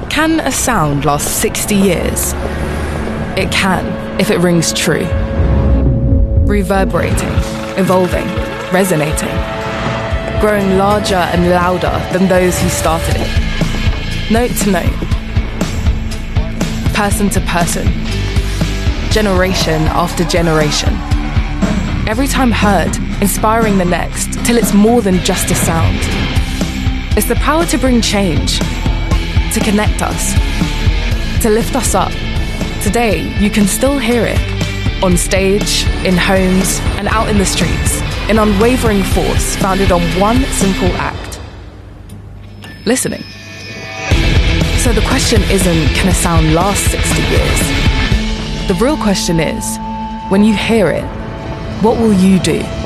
Can a sound last 60 years? It can, if it rings true. Reverberating, evolving, resonating. Growing larger and louder than those who started it. Note to note. Person to person. Generation after generation. Every time heard, inspiring the next, till it's more than just a sound. It's the power to bring change, to connect us, to lift us up. Today, you can still hear it. On stage, in homes, and out in the streets. An unwavering force founded on one simple act. Listening. So the question isn't, can a sound last 60 years? The real question is, when you hear it, what will you do?